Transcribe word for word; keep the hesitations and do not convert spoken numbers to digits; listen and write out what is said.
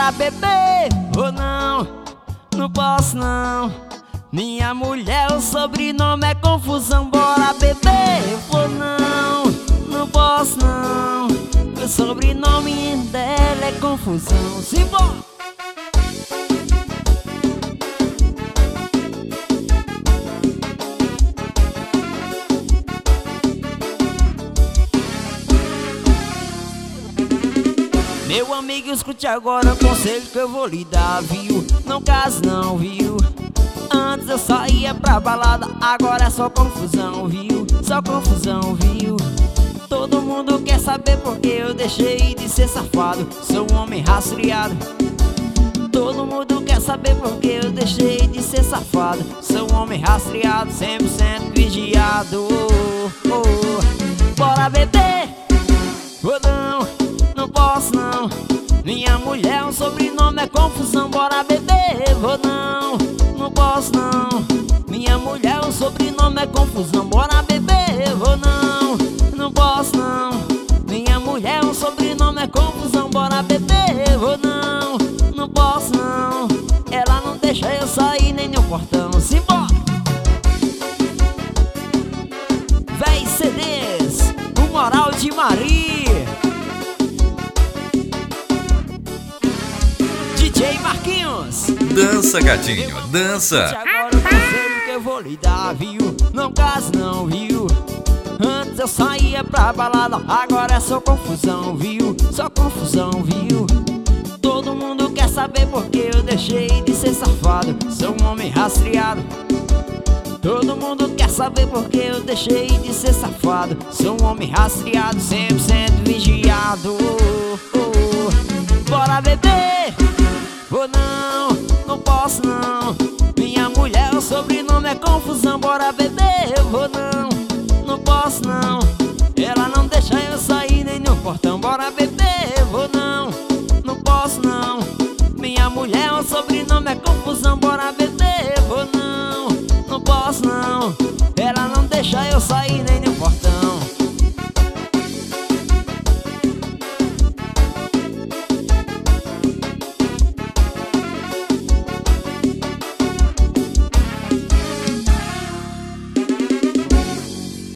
bora beber. Ou não, não posso não. Minha mulher, o sobrenome é confusão. Bora beber. Ou não, não posso não. O sobrenome dela é confusão. Simbora! Meu amigo, escute agora o conselho que eu vou lhe dar, viu? Não case não, viu? Antes eu saía pra balada, agora é só confusão, viu? Só confusão, viu? Todo mundo quer saber porque eu deixei de ser safado. Sou um homem rastreado. Todo mundo quer saber porque eu deixei de ser safado. Sou um homem rastreado, cem por cento vigiado. oh, oh, oh. Bora beber? Ou não, não posso não. Minha mulher, o sobrenome é confusão. Bora beber? Ou não, não posso não. Minha mulher, o sobrenome é confusão. Bora beber? Ou não, não posso não. Minha mulher, o sobrenome é confusão. Bora beber? Ou não, não posso não. Ela não deixa eu sair nem no portão. Simbora! Véi C Ds, o Moral de Maria, D J Marquinhos. Dança, gatinho, dança. Agora o conselho que eu vou lhe dar, viu? Não case não, viu? Antes eu saía pra balada, agora é só confusão, viu? Só confusão, viu? Todo mundo quer saber porque eu deixei de ser safado. Sou um homem rastreado. Todo mundo quer saber porque eu deixei de ser safado. Sou um homem rastreado, cem por cento vigiado. oh, oh, oh. Bora beber? Ou não, não posso não. Minha mulher, o sobrenome é confusão. Bora beber? Ou não, não posso não. Ela não deixa eu sair nem no portão. Bora beber? Ou não, não posso não. Minha mulher, o sobrenome é confusão. Bora beber? Ou não, não posso não.